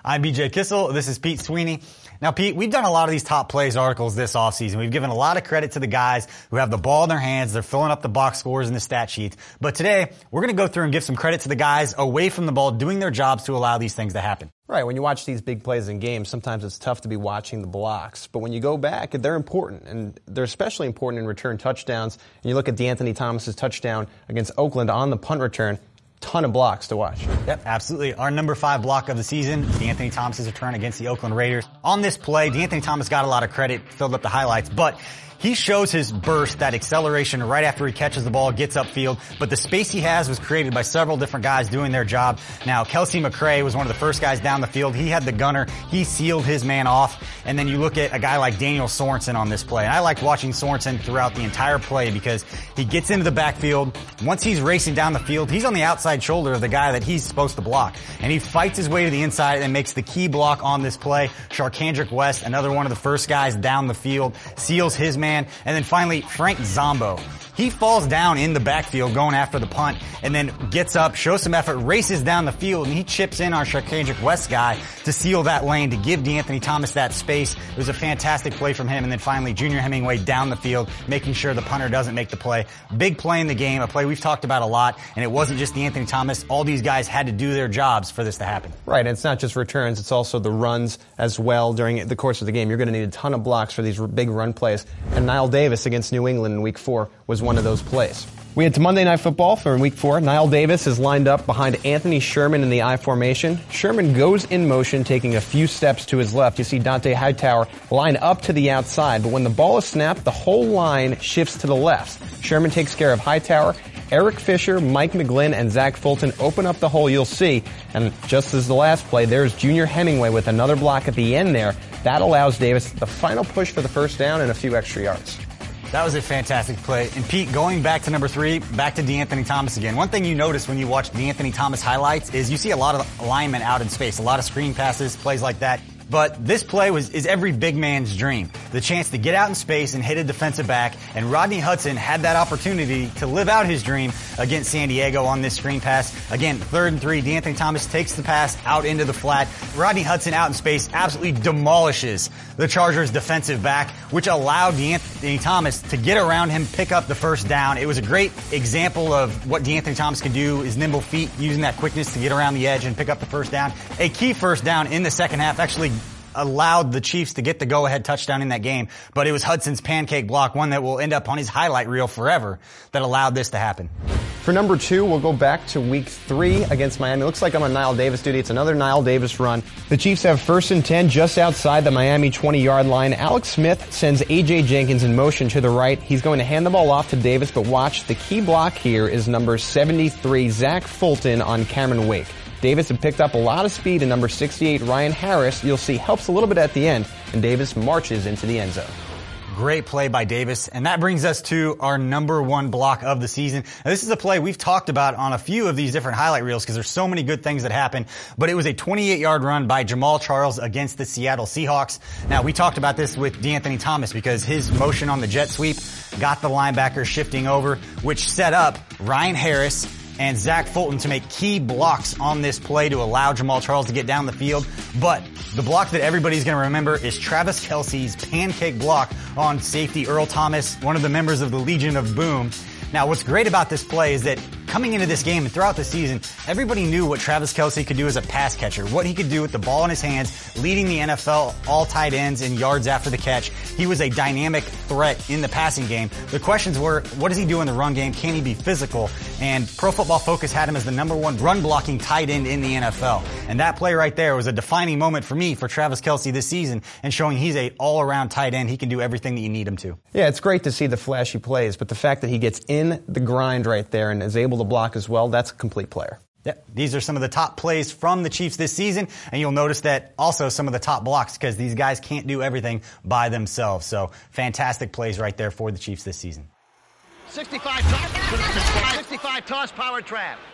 I'm BJ Kissel. This is Pete Sweeney. Now, Pete, we've done a lot of these top plays articles this offseason. We've given a lot of credit to the guys who have the ball in their hands. They're filling up the box scores and the stat sheets. But today, we're going to go through and give some credit to the guys away from the ball doing their jobs to allow these things to happen. Right. When you watch these big plays in games, sometimes it's tough to be watching the blocks. But when you go back, they're important. And they're especially important in return touchdowns. And you look at DeAnthony Thomas's touchdown against Oakland on the punt return. Ton of blocks to watch. Yep, absolutely. Our number 5 block of the season, DeAnthony Thomas's return against the Oakland Raiders. On this play, DeAnthony Thomas got a lot of credit, filled up the highlights, but he shows his burst, that acceleration right after he catches the ball, gets upfield. But the space he has was created by several different guys doing their job. Now, Kelsey McCray was one of the first guys down the field. He had the gunner. He sealed his man off. And then you look at a guy like Daniel Sorensen on this play. And I like watching Sorensen throughout the entire play because he gets into the backfield. Once he's racing down the field, he's on the outside shoulder of the guy that he's supposed to block. And he fights his way to the inside and makes the key block on this play. Sharkandrick West, another one of the first guys down the field, seals his man. And then finally, Frank Zombo. He falls down in the backfield going after the punt and then gets up, shows some effort, races down the field, and he chips in our Sharkandrick West guy to seal that lane, to give DeAnthony Thomas that space. It was a fantastic play from him. And then finally, Junior Hemingway down the field, making sure the punter doesn't make the play. Big play in the game, a play we've talked about a lot, and it wasn't just DeAnthony Thomas. All these guys had to do their jobs for this to happen. Right, and it's not just returns, it's also the runs as well during the course of the game. You're going to need a ton of blocks for these big run plays. And Knile Davis against New England in Week 4 was one of those plays. We head to Monday Night Football for Week 4. Knile Davis is lined up behind Anthony Sherman in the I formation. Sherman goes in motion, taking a few steps to his left. You see Dont'a Hightower line up to the outside, but when the ball is snapped, the whole line shifts to the left. Sherman takes care of Hightower. Eric Fisher, Mike McGlynn, and Zach Fulton open up the hole you'll see. And just as the last play, there's Junior Hemingway with another block at the end there. That allows Davis the final push for the first down and a few extra yards. That was a fantastic play. And Pete, going back to number 3, back to DeAnthony Thomas again. One thing you notice when you watch DeAnthony Thomas highlights is you see a lot of alignment out in space, a lot of screen passes, plays like that. But this play is every big man's dream. The chance to get out in space and hit a defensive back. And Rodney Hudson had that opportunity to live out his dream against San Diego on this screen pass. Again, 3rd and 3. DeAnthony Thomas takes the pass out into the flat. Rodney Hudson out in space absolutely demolishes the Chargers defensive back, which allowed DeAnthony Thomas to get around him, pick up the first down. It was a great example of what DeAnthony Thomas can do, his nimble feet, using that quickness to get around the edge and pick up the first down. A key first down in the second half, actually allowed the Chiefs to get the go-ahead touchdown in that game. But it was Hudson's pancake block, one that will end up on his highlight reel forever, that allowed this to happen. For number 2, we'll go back to Week 3 against Miami. Looks like I'm on Knile Davis duty. It's another Knile Davis run. The Chiefs have 1st and 10 just outside the Miami 20-yard line. Alex Smith sends A.J. Jenkins in motion to the right. He's going to hand the ball off to Davis, but watch, the key block here is number 73, Zach Fulton on Cameron Wake. Davis had picked up a lot of speed, and number 68, Ryan Harris, you'll see, helps a little bit at the end, and Davis marches into the end zone. Great play by Davis. And that brings us to our number 1 block of the season. Now, this is a play we've talked about on a few of these different highlight reels because there's so many good things that happen. But it was a 28-yard run by Jamaal Charles against the Seattle Seahawks. Now, we talked about this with DeAnthony Thomas because his motion on the jet sweep got the linebacker shifting over, which set up Ryan Harris and Zach Fulton to make key blocks on this play to allow Jamaal Charles to get down the field. But the block that everybody's going to remember is Travis Kelce's pancake block on safety Earl Thomas, one of the members of the Legion of Boom. Now, what's great about this play is that coming into this game and throughout the season, everybody knew what Travis Kelce could do as a pass catcher, what he could do with the ball in his hands, leading the NFL all tight ends in yards after the catch. He was a dynamic threat in the passing game. The questions were, what does he do in the run game? Can he be physical? And Pro Football Focus had him as the number 1 run blocking tight end in the NFL. And that play right there was a defining moment for me for Travis Kelce this season and showing he's a all-around tight end. He can do everything that you need him to. Yeah, it's great to see the flashy plays, but the fact that he gets in the grind right there and is able to block as well, that's a complete player. Yep. These are some of the top plays from the Chiefs this season, and you'll notice that also some of the top blocks because these guys can't do everything by themselves. So fantastic plays right there for the Chiefs this season. 65 toss power trap.